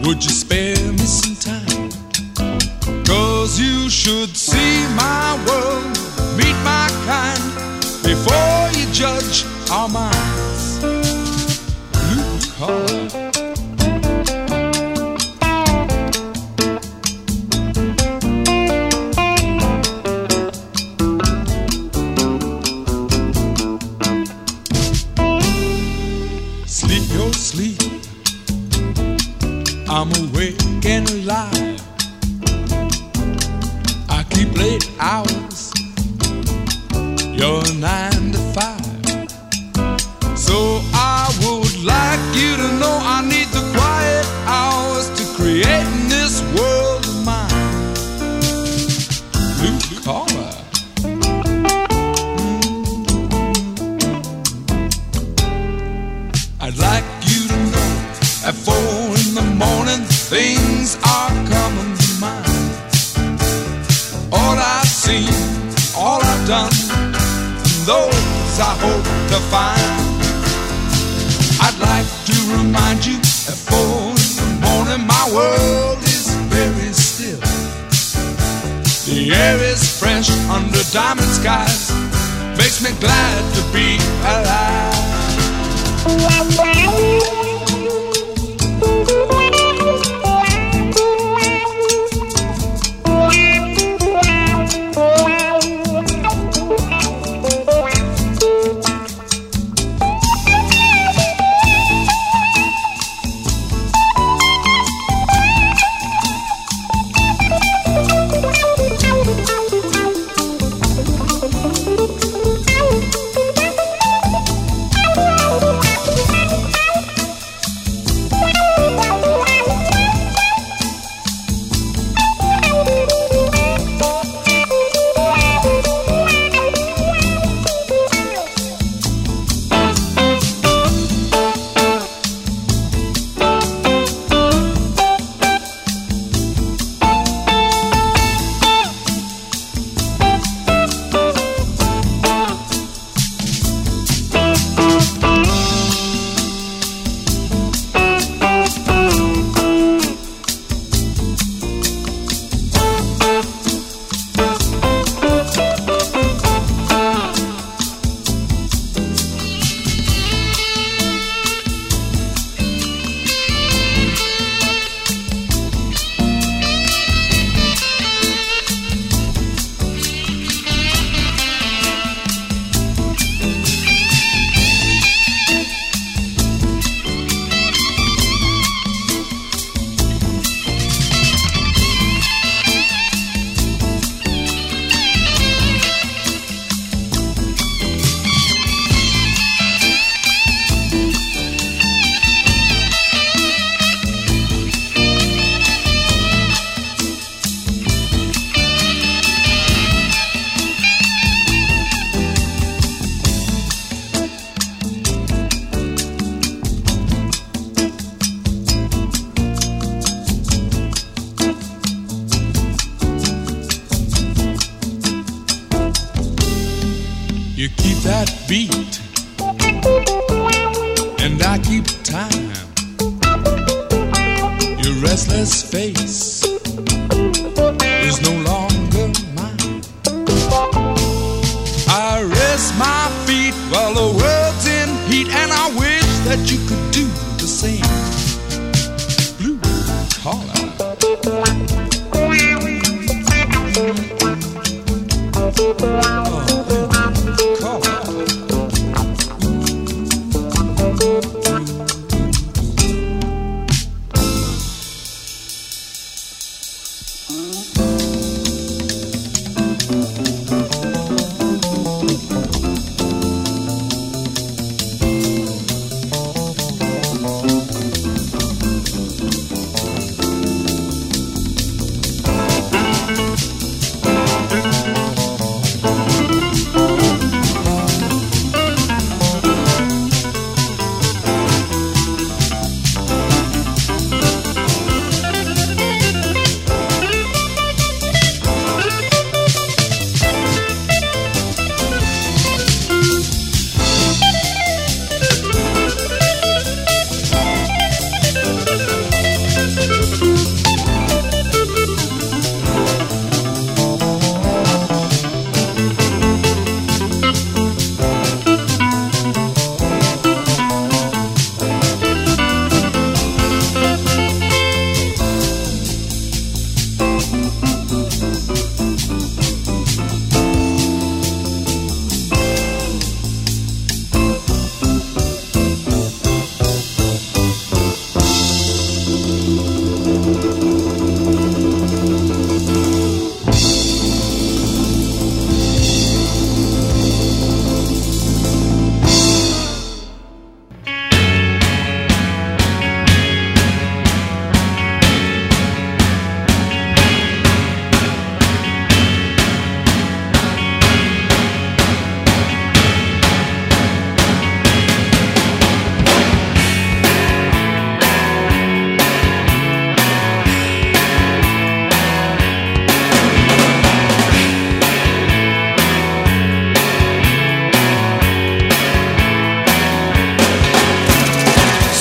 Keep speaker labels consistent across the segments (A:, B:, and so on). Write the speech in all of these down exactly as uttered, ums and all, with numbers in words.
A: Would you spare me some time? 'Cause you should see my world, meet my kind, before you judge our minds. Blue collar. Sleep your sleep, I'm awake and alive. I keep late hours, you're nine to five. So I would like you to know I need the quiet hours to create in this world of mine. Blue collar. I'd like you to know at four in the morning things are coming to mind. All I've seen, all I've done, and those I hope to find. I'd like to remind you at four in the morning my world is very still. The air is fresh under diamond skies, makes me glad to be alive. You keep that beat, and I keep time. Your restless face is no longer mine. I rest my feet while the world's in heat, and I wish that you could do the same. Blue collar.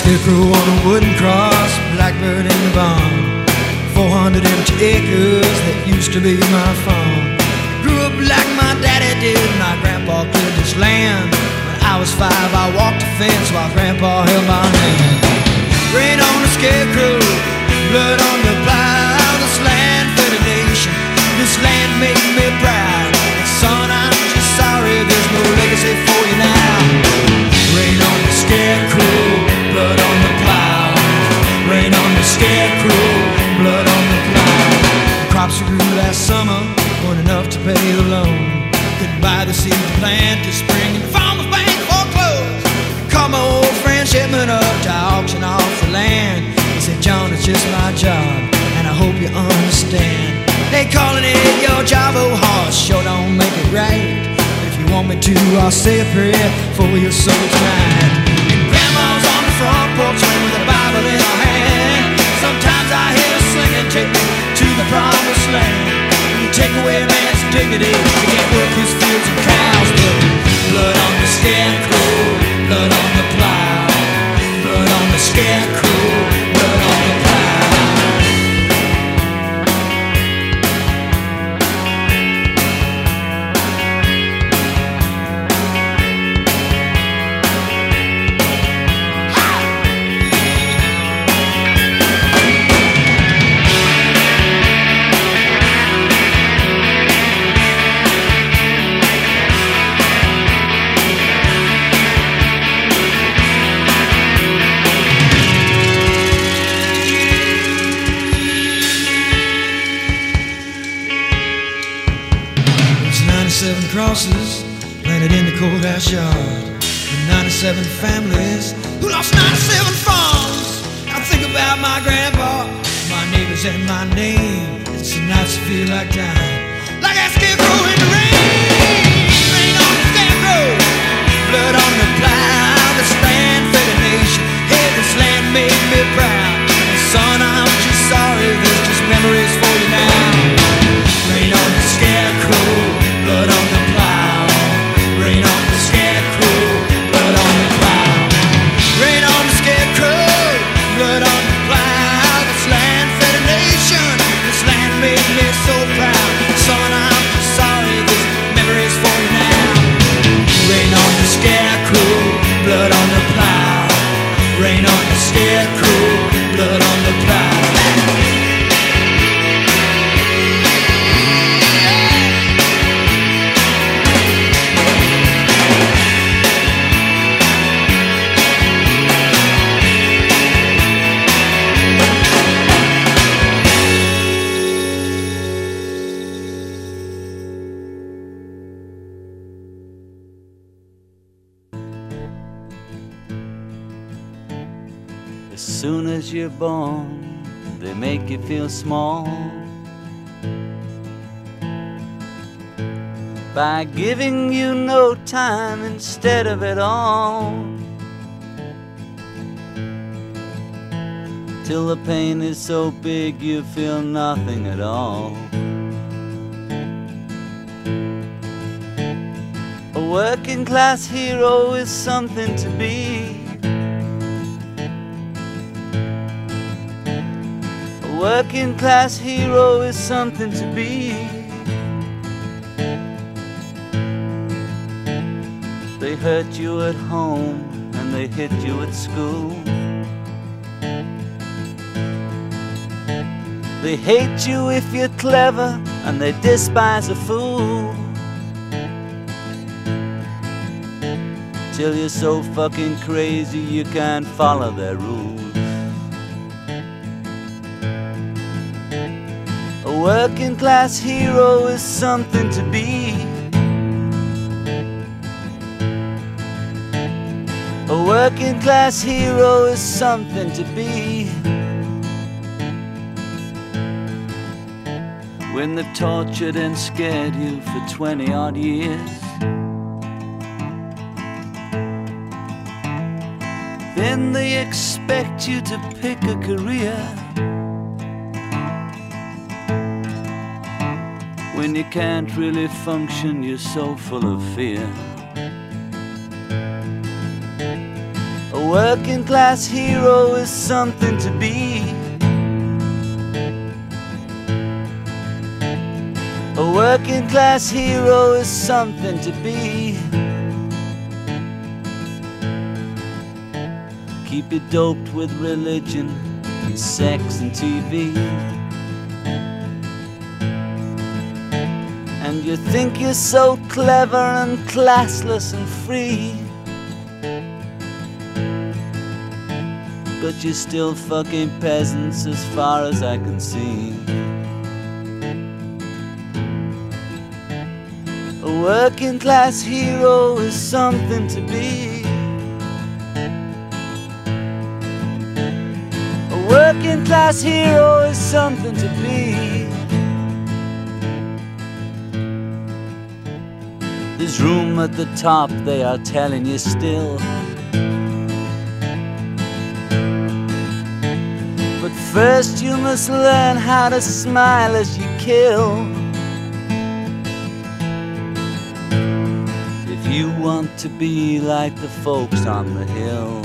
B: Scarecrow on a wooden cross, blackbird in the barn. Four hundred empty acres that used to be my farm. Grew up like my daddy did, my grandpa cleared this land. When I was five, I walked the fence while grandpa held my hand. Rain on the scarecrow, blood on the plow. This land fed a nation, this land made me proud. But son, I'm just sorry there's no legacy for you now. Rain on the scarecrow, blood on the plow. Rain on the scarecrow, blood on the plow. The crops grew last summer, weren't enough to pay the loan. Couldn't buy the seed to plant this spring, and the farmer's bank foreclosed. Called my old friend Shipman up to auction off the land. He said, John, it's just my job, and I hope you understand. They calling it your job, oh horse, sure don't make it right. But if you want me to, I'll say a prayer for your soul tonight. And grandma's on the front porch with a Bible in her hand. Sometimes I hear her singing, take me to the promised land. When you take away a man's dignity, he can't work his fields and cows. But blood on the scarecrow, blood on the plow. Blood on the scarecrow, blood on the plow. ninety-seven crosses planted in the courthouse yard, and ninety-seven families who lost ninety-seven farms. I think about my grandpa, my neighbors, and my name. It's the nights I feel like dying, like a scarecrow in the rain. Rain on the scarecrow, blood on the plow. This land fed a nation, hey, this land made me proud. And son, I'm just sorry, there's just memories for you now. Rain on the scarecrow, blood on the plow. Rain on the scarecrow, blood on the plow. Rain on the scarecrow, blood on the plow. This land fed a nation, this land made me so proud. Son, I'm just sorry, this memory's for you now. Rain on the scarecrow, blood on the plow. Rain on the scarecrow, blood on the plow.
C: As soon as you're born, they make you feel small by giving you no time instead of it all, till the pain is so big you feel nothing at all. A working class hero is something to be. A working class hero is something to be. They hurt you at home and they hit you at school. They hate you if you're clever and they despise a fool, till you're so fucking crazy you can't follow their rules. A working class hero is something to be. A working class hero is something to be. When they've tortured and scared you for twenty odd years, then they expect you to pick a career. When you can't really function, you're so full of fear. A A working class hero is something to be. A working class hero is something to be. Keep you doped with religion and sex and T V. And you think you're so clever and classless and free, but you're still fucking peasants as far as I can see. A working class hero is something to be. A working class hero is something to be. There's room at the top, they are telling you still. But first you must learn how to smile as you kill. If you want to be like the folks on the hill.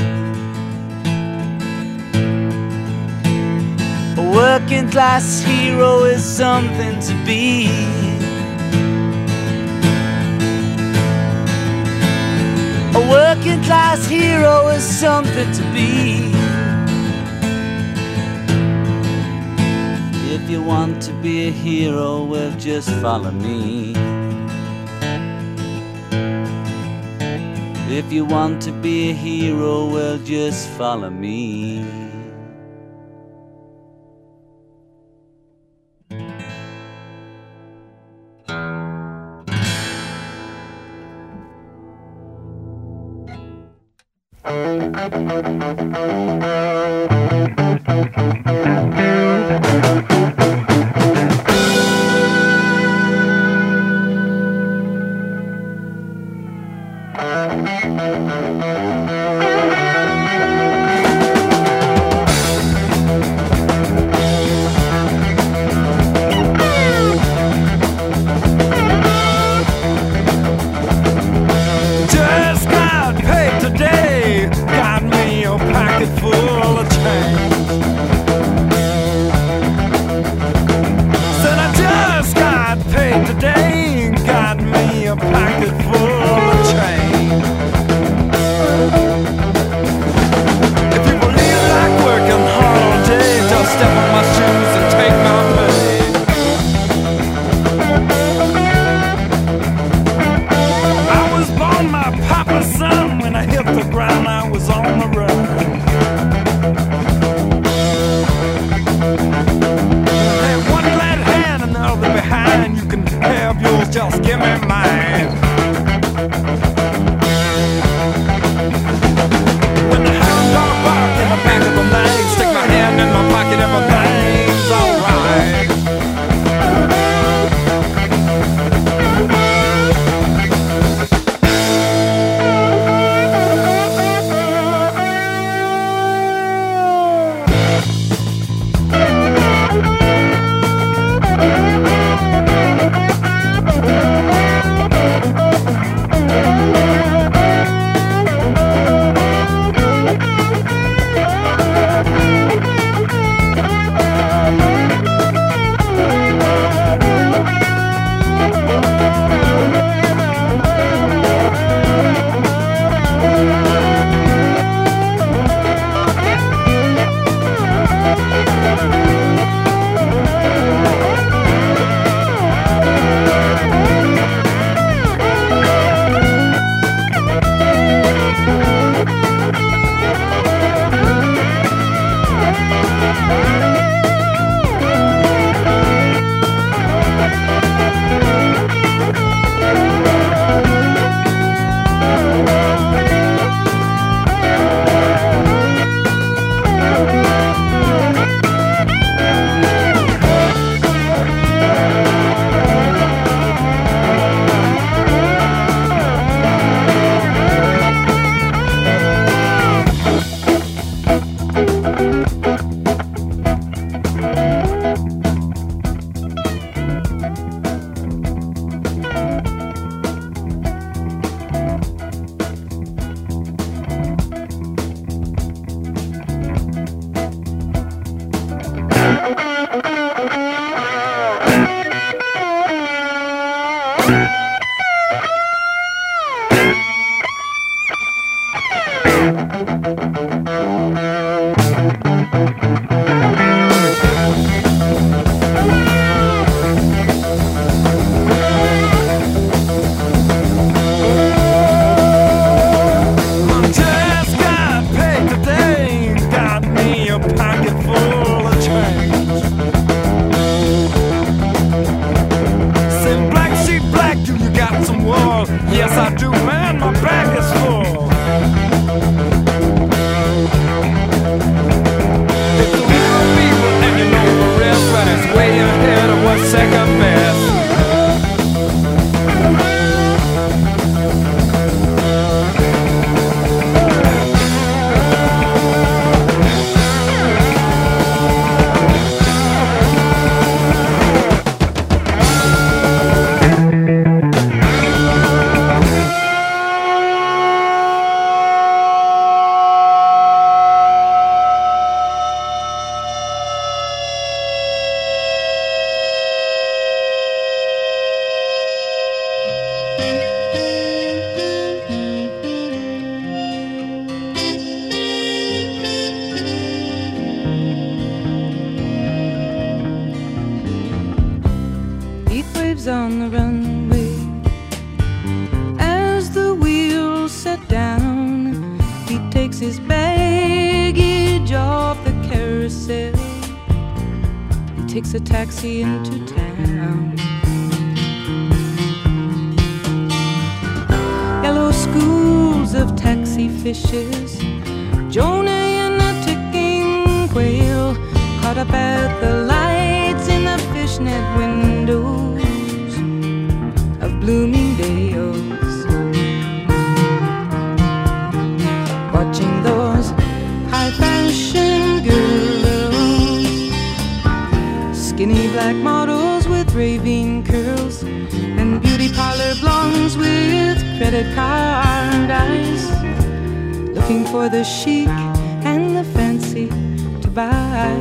C: A working class hero is something to be. A working class hero is something to be. If you want to be a hero, well, just follow me. If you want to be a hero, well, just follow me.
D: takes a taxi into town. Yellow schools of taxi fishes, Jonah and a ticking whale, caught up at the lights in the fishnet windows of Bloomingdale's, watching those high-fashion girls, skinny black models with raving curls, and beauty parlor blondes with credit card eyes, looking for the chic and the fancy to buy.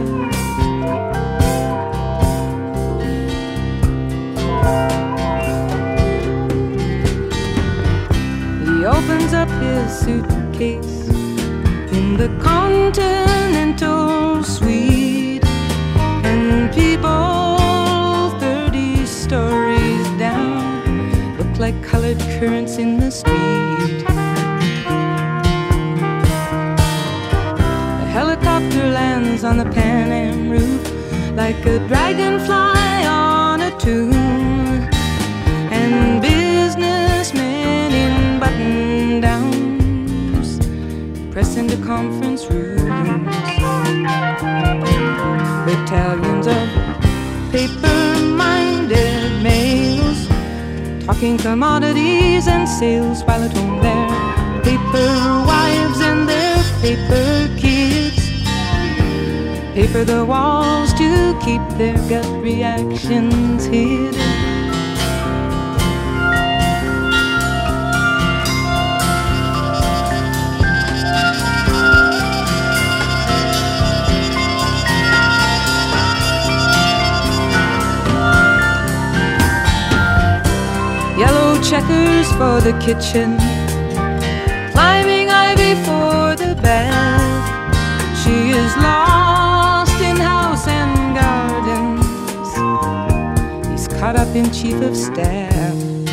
D: He opens up his suitcase in the Continental Suite, and people thirty stories down look like colored currents in the street. A helicopter lands on the Pan Am roof like a dragonfly on a tune, and businessmen in button-downs press into conference rooms. Battalions of paper-minded males talking commodities and sales, while at home their paper wives and their paper kids paper the walls to keep their gut reactions hid. Checkers for the kitchen, climbing ivy for the bath. She is lost in house and gardens. He's caught up in chief of staff.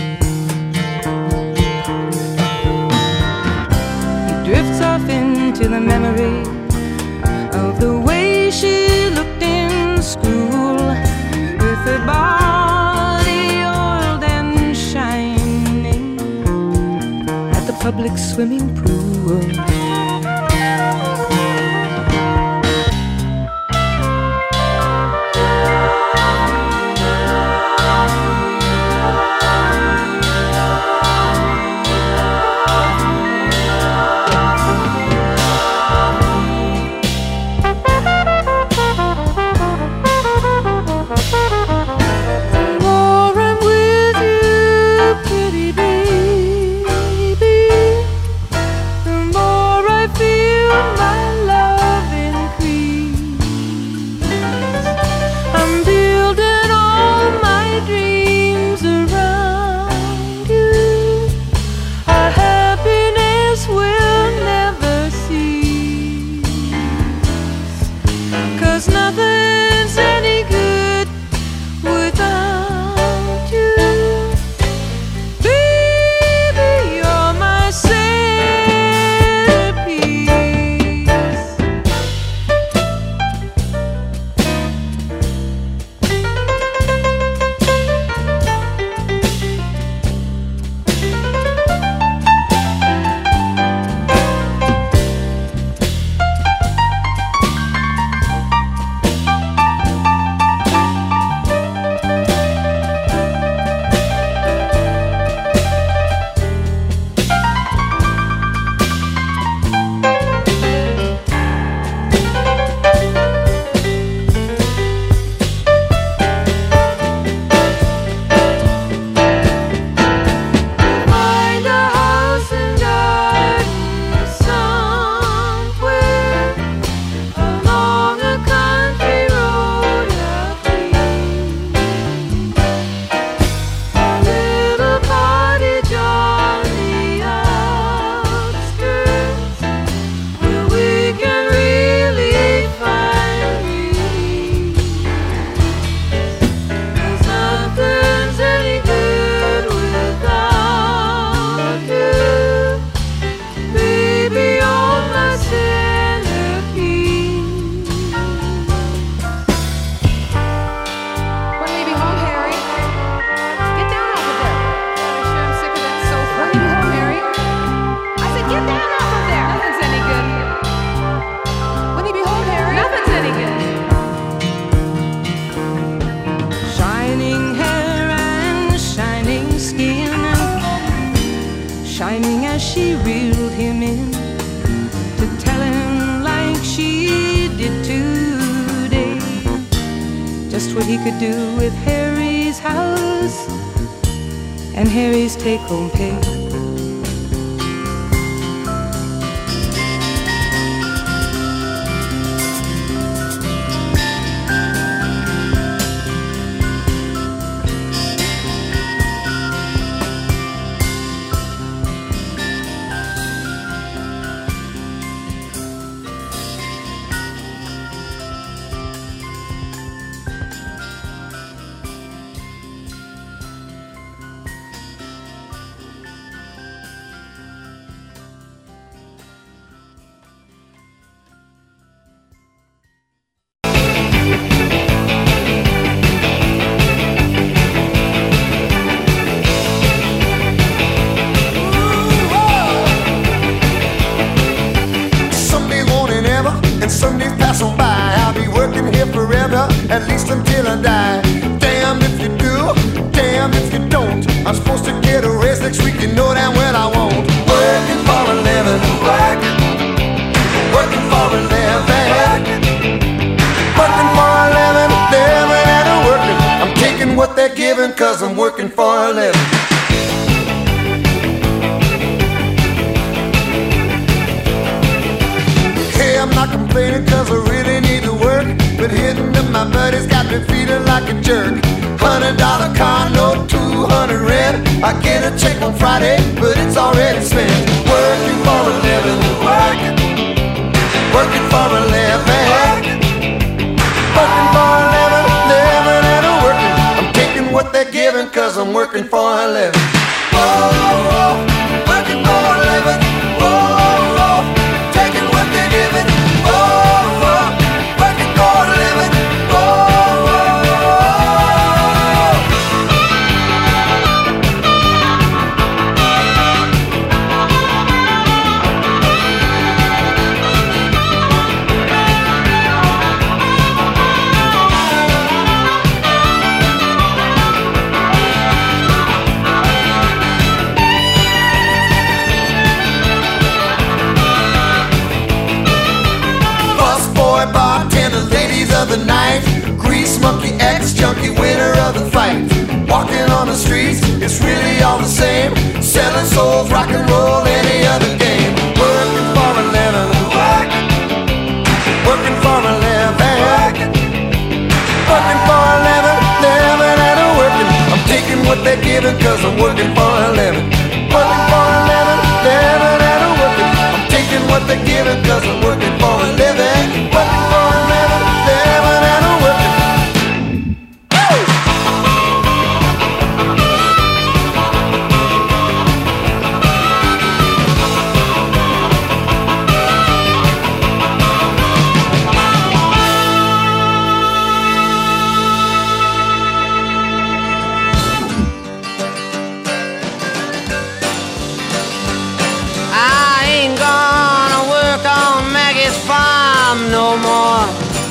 D: He drifts off into the memory of the way she looked in school, with her body public swimming pool. she reeled him in to tell him like she did today, just what he could do with Harry's house and Harry's take-home pay.
E: At least until I die. Damn if you do, damn if you don't. I'm supposed to get a raise next week, you know damn well I won't. Working for a living, working, working for a living, working for a living, living and a working. I'm taking what they're giving cause I'm working for a living. Hey, I'm not complaining cause I really need to work, but hitting up my buddies got me feeling like a jerk. Hundred dollar car note, two hundred rent. I get a check on Friday, but it's already spent. Working for a living, working, working for a living, working for a living, living and a working. I'm taking what they're giving cause I'm working for a living. Whoa, working for a living. Whoa, taking what they're giving. The night, grease monkey, ex-junkie, winner of the fight. Walking on the streets, it's really all the same. Selling souls, rock and roll, any other game. Working for a living, working, working for a living, working, working for a living, living and a working. I'm taking what they're giving cause I'm working for a living. Working for a living, living and a working. I'm taking what they're giving cause I'm working for a living. Working for a living, living and a working. No more.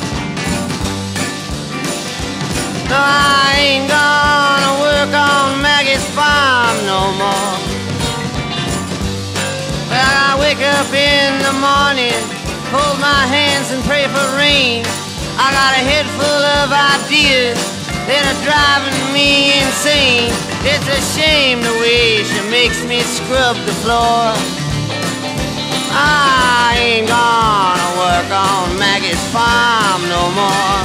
E: No, I ain't gonna work on Maggie's farm no more. Well, I wake up in the morning, hold my hands and pray for rain. I got a head full of ideas that are driving me insane. It's a shame the way she makes me scrub the floor. I ain't gonna work on Maggie's farm no more.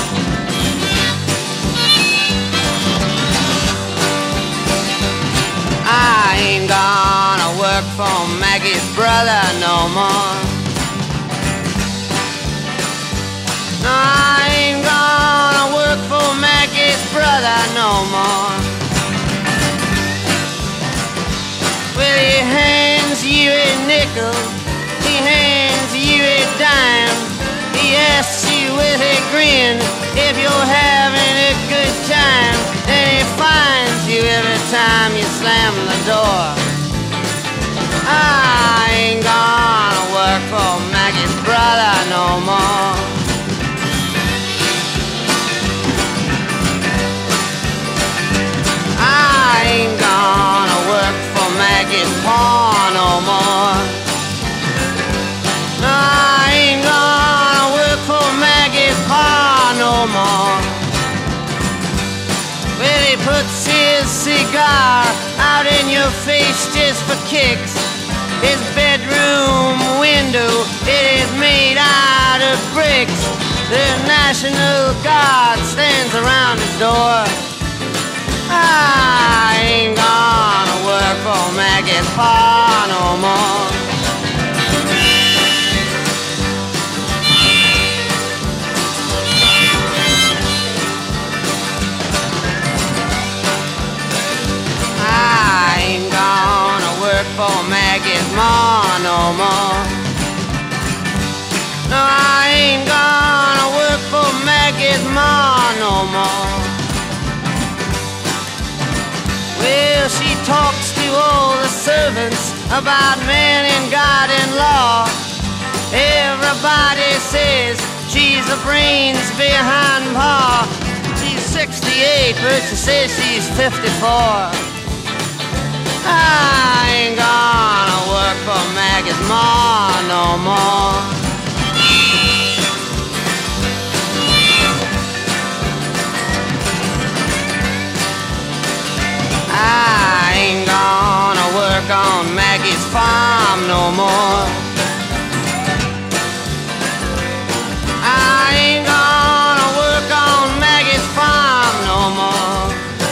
E: I ain't gonna work for Maggie's brother no more. No, I ain't gonna work for Maggie's brother no more. Well, he hands you a nickel, he hands you a dime. He asks you with a grin if you're having a good time. And he finds you every time you slam the door. I ain't gonna work for Maggie's brother no more. I ain't gonna work for Maggie's pa no more.
F: more. Well, he puts his cigar out in your face just for kicks. His bedroom window, it is made out of bricks. The National Guard stands around his door. I ain't gonna work for Maggie's Pa no more. I ain't gonna work for Maggie's Ma no more. No, I ain't gonna work for Maggie's Ma no more. Well, she talks to all the servants about man and God and law. Everybody says she's the brains behind Pa. She's sixty-eight, but she says she's fifty-four. I ain't gonna work for Maggie's Ma no more. I ain't gonna work on Maggie's farm no more. I ain't gonna work on Maggie's farm no more.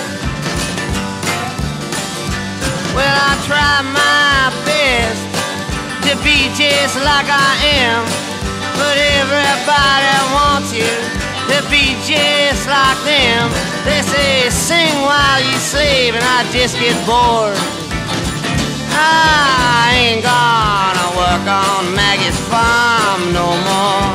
F: Well, I try my best to be just like I am, but everybody wants you to be just like them. They say sing while you slave, and I just get bored. I ain't gonna work on Maggie's farm no more.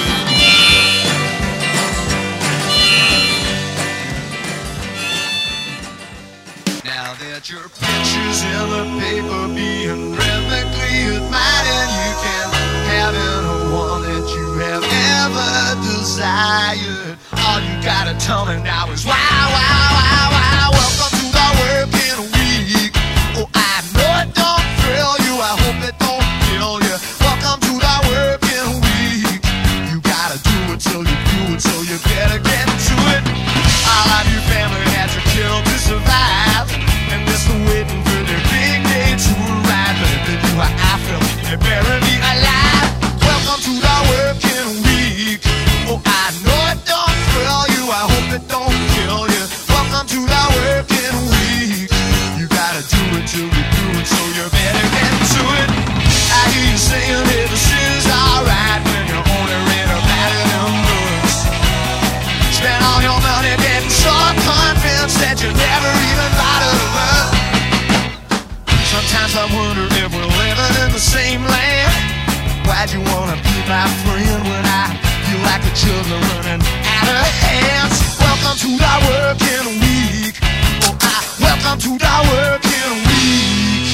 E: Now that your picture's in the paper being rhythmically admired, and you can have any one that you have ever desired. All you gotta tell me now is wow, wow, wow, wow. Welcome to the working week. Oh, I know it don't thrill you, I hope it don't kill you. Welcome to the working week. You gotta do it till you do it, so you better get to it. All of your family had to kill to survive, and they're still waiting for their big day to arrive. But if they do how I feel, they bury me alive. Welcome to the working week. Oh, I know it don't thrill you, I hope it don't kill you. Welcome to the working week. You gotta do it till you do it, so you better get to it. I hear you saying that this is alright when you're only read about it in books. Spend all your money getting so convinced that you never even bothered to look. Sometimes I wonder if we're living in the same land. Why'd you wanna be my friend when I feel like the children running out of hands? Welcome to the working week. Oh, I welcome to the working week.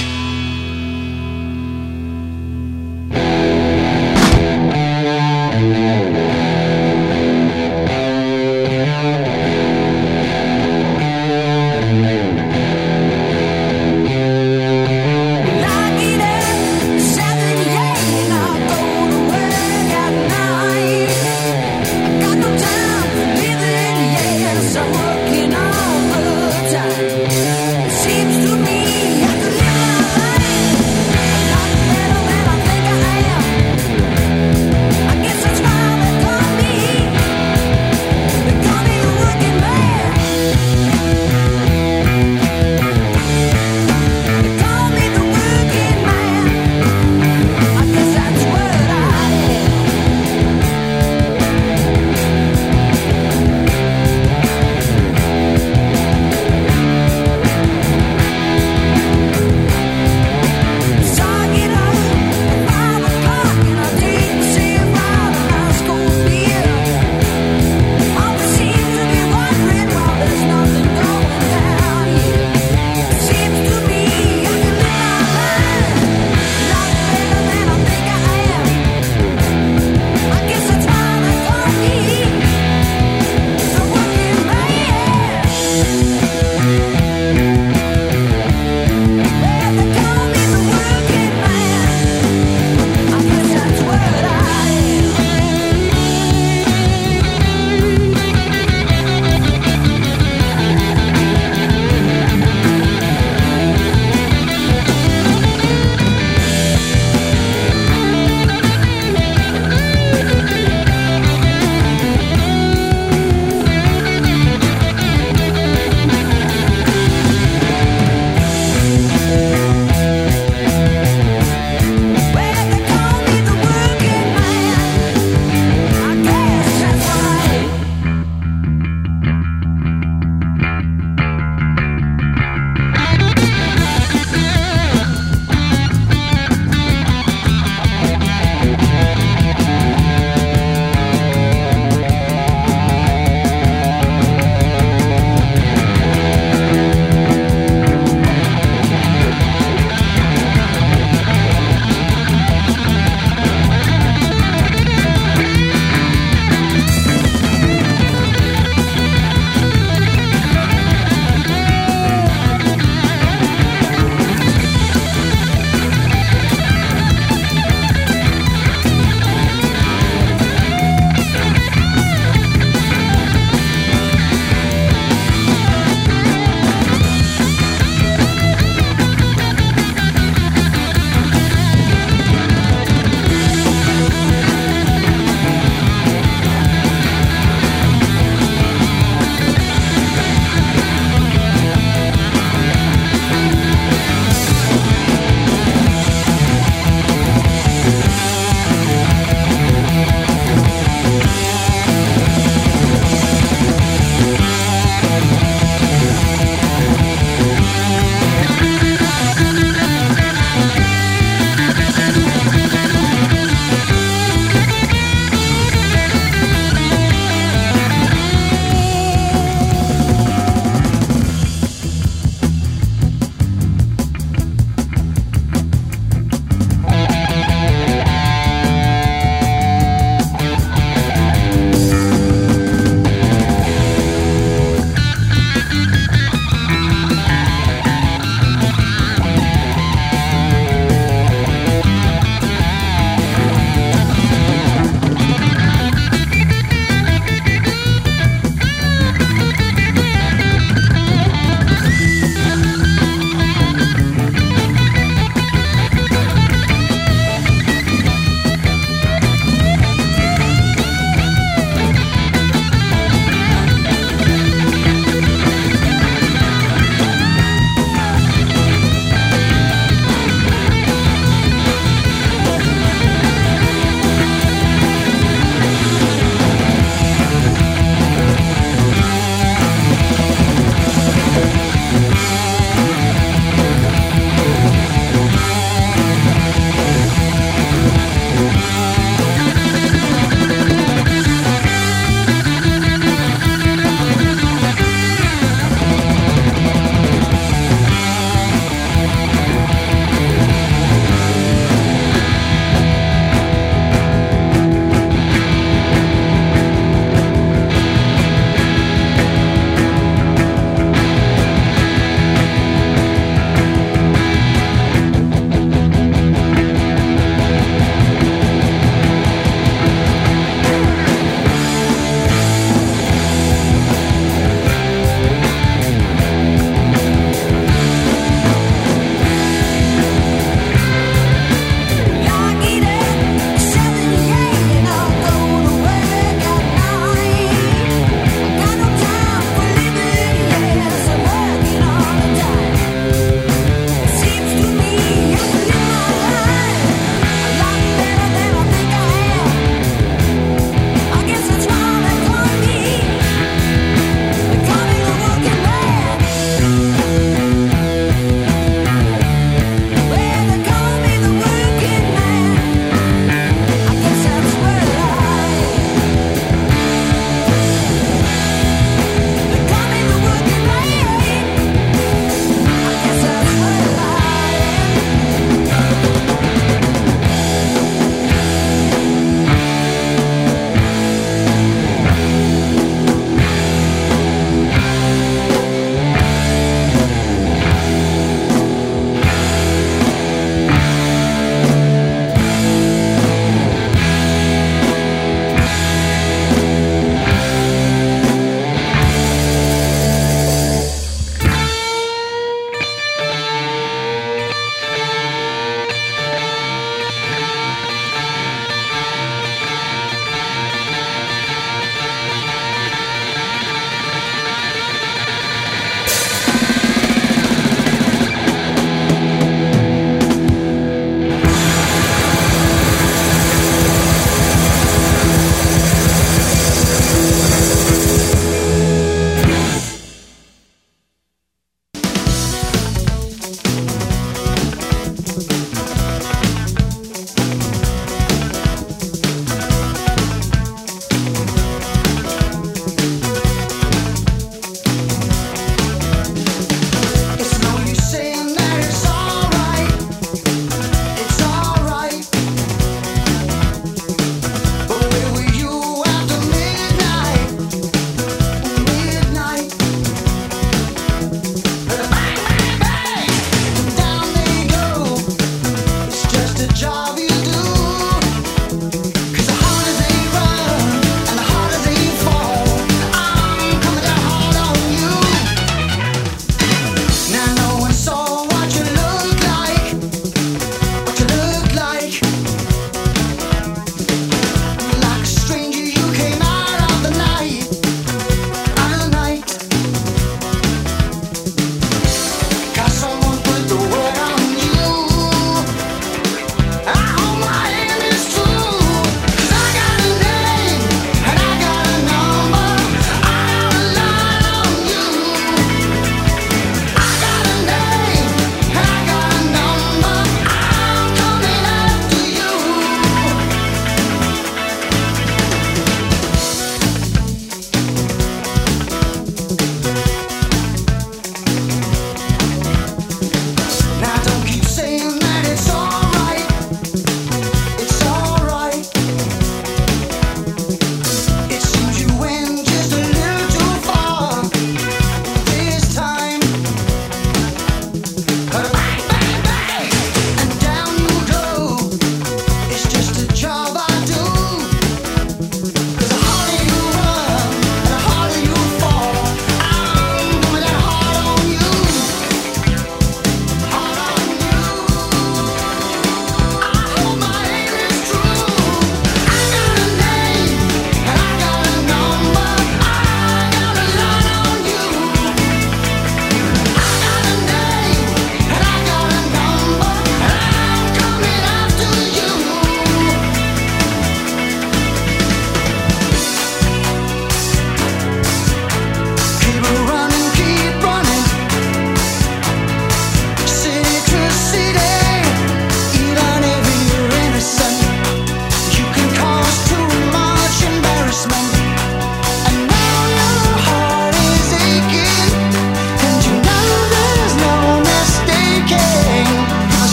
G: Time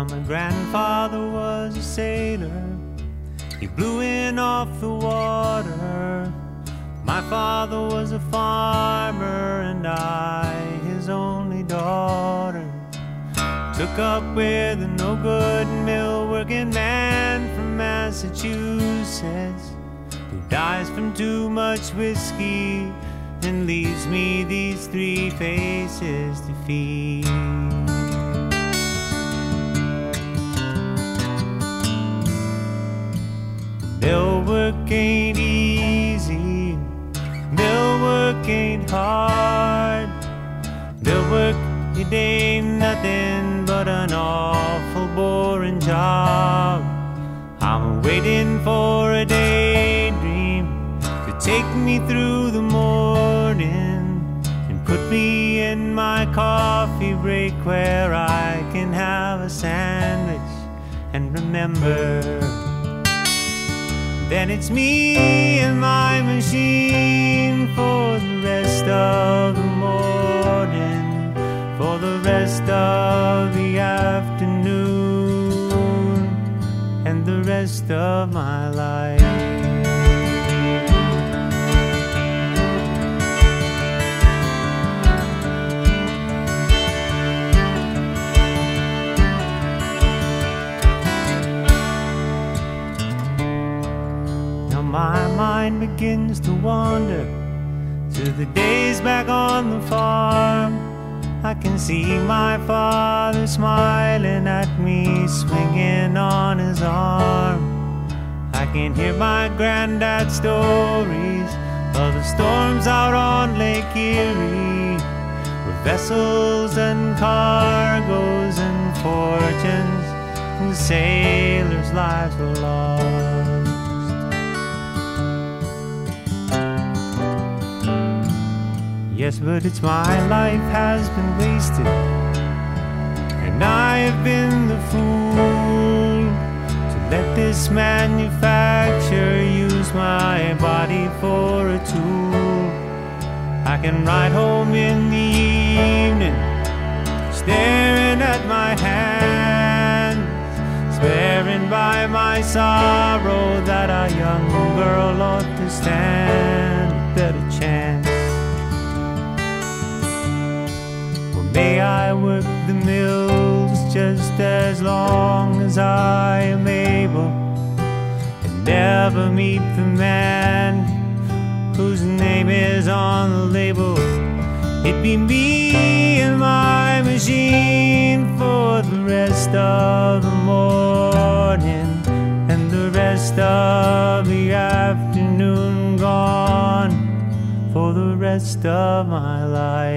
G: Now my grandfather was a sailor, he blew in off the water. My father was a farmer and I, his only daughter, took up with a no-good mill-working man from Massachusetts, who dies from too much whiskey and leaves me these three faces to feed. Mill work ain't easy, mill work ain't hard. Mill work, it ain't nothing but an awful boring job. I'm waiting for a daydream to take me through the morning and put me in my coffee break where I can have a sandwich and remember. Then it's me and my machine for the rest of the morning, for the rest of the afternoon, and the rest of my life. My mind begins to wander to the days back on the farm. I can see my father smiling at me, swinging on his arm. I can hear my granddad's stories of the storms out on Lake Erie, where vessels and cargoes and fortunes and sailors' lives were lost. Yes, but it's my life has been wasted, and I've been the fool to let this manufacturer use my body for a tool. I can ride home in the evening, staring at my hands, swearing by my sorrow that a young girl ought to stand a better chance. May I work the mills just as long as I am able, and never meet the man whose name is on the label. It'd be me and my machine for the rest of the morning, and the rest of the afternoon gone, for the rest of my life.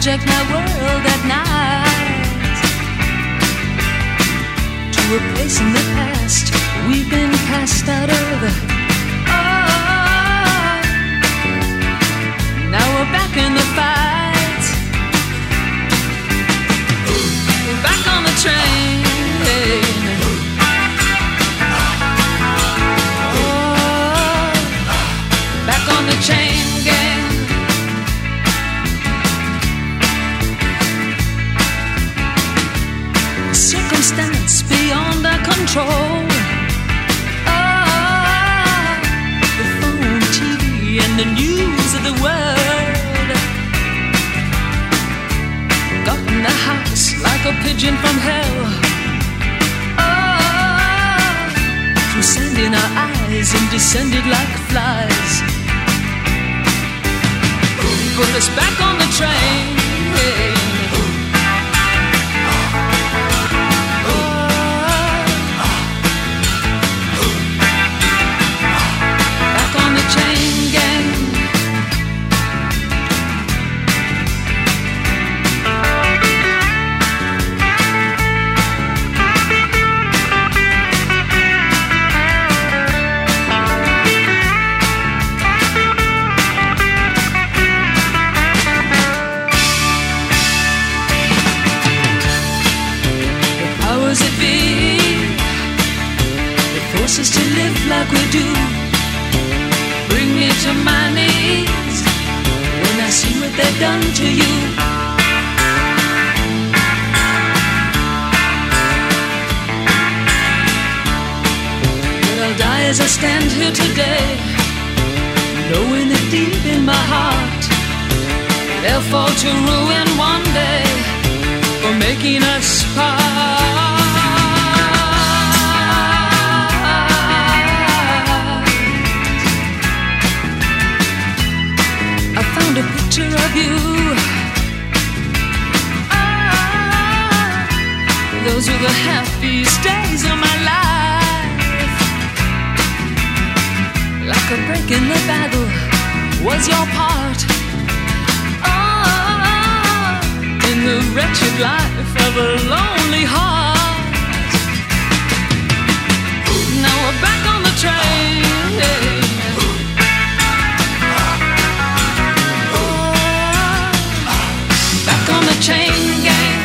H: hijack my world at night to a place in the past we've been cast out of. Oh, now we're back in the fight. We're back on the train. Oh, back on the chain gang. Circumstance beyond our control. Oh, the phone, T V, and the news of the world got in the house like a pigeon from hell. Oh, through sand in our eyes and descended like flies. Put us back on the train. Like we do, bring me to my knees when I see what they've done to you. But I'll die as I stand here today, knowing that deep in my heart they'll fall to ruin one day for making us part. A picture of you. Ah, those were the happiest days of my life. Like a break in the battle was your part. Ah, in the wretched life of a lonely heart. Now we're back on the train. On the chain gang.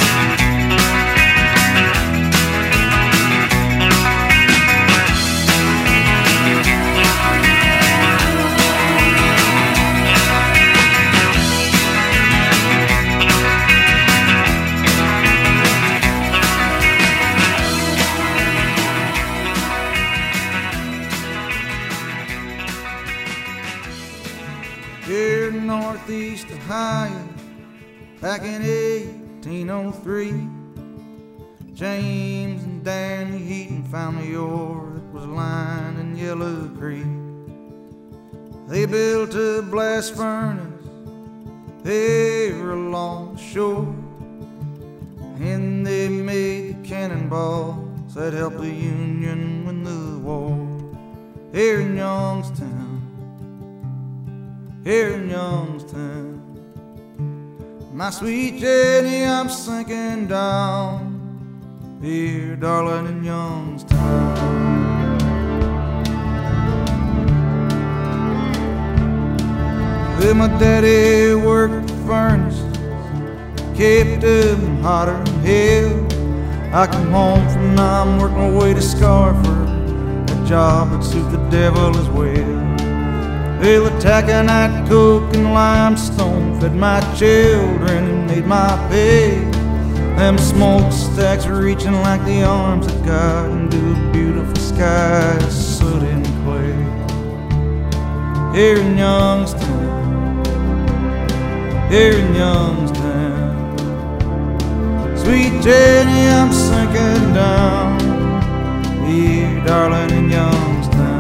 B: Here in Northeast Ohio, back in eighteen oh three, James and Danny Heaton found the ore that was lying in Yellow Creek. They built a blast furnace there along the shore, and they made the cannonballs that helped the Union win the war. Here in Youngstown, here in Youngstown, my sweet Jenny, I'm sinking down here, darling, in Youngstown. Well, my daddy worked the furnace, kept them hotter than hell. I come home from now, I'm working my way to Scarford, a job that suit the devil as well. Well, the taconite, coke, and limestone fed my children and made my pay. Them smokestacks reaching like the arms of God into a beautiful sky of soot and clay. Here in Youngstown, here in Youngstown, sweet Jenny, I'm sinking down here, darling, in Youngstown.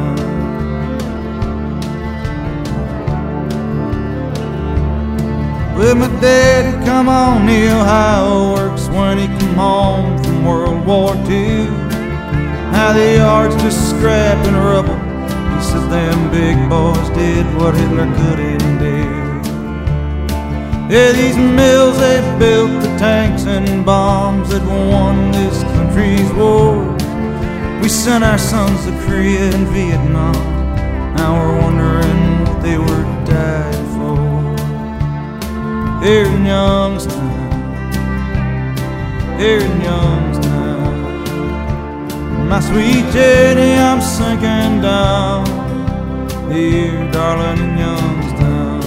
B: Well, my daddy come on the Ohio Works when he come home from World War Two. Now the yard's just scrap and rubble. He said them big boys did what Hitler couldn't do. Yeah, these mills, they built the tanks and bombs that won this country's war. We sent our sons to Korea and Vietnam. Now we're wondering what they were died for. Here in Youngstown, here in Youngstown, my sweet Jenny, I'm sinking down. Here, darling, in Youngstown.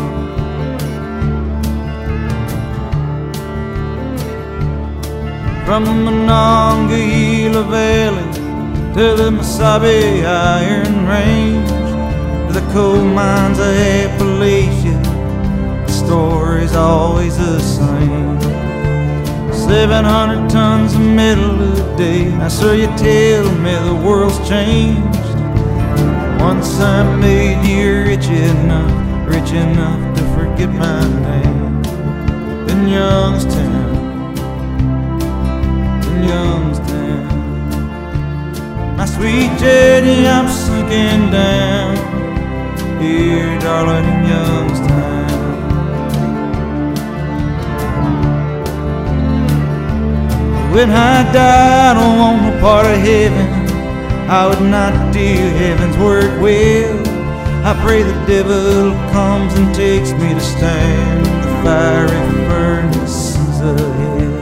B: From the Monongahela Valley to the Mesabi Iron Range, to the coal mines of Appalachia, the story's always the same. Seven hundred tons of metal a day. Now sir, you tell me the world's changed. Once I made you rich enough, rich enough to forget my name. In Youngstown, in Youngstown, my sweet Jenny, I'm sinking down. Here, darling, in Youngstown. When I die, I don't want no part of heaven. I would not do heaven's work well. I pray the devil comes and takes me to stand in the fiery furnaces of hell.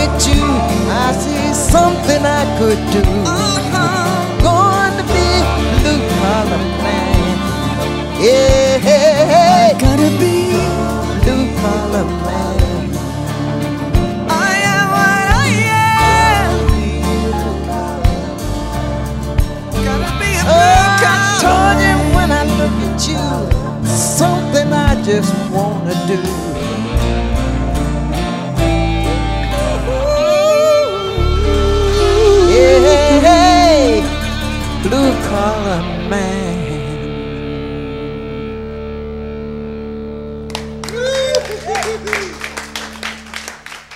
B: at you, I see something I could do. I'm going to be a blue collar man. Yeah, hey, I gotta be a blue collar man. I am what I am. Gotta be a blue collar. I told you when I look at you, something I just wanna do. Hey, hey, blue collar man.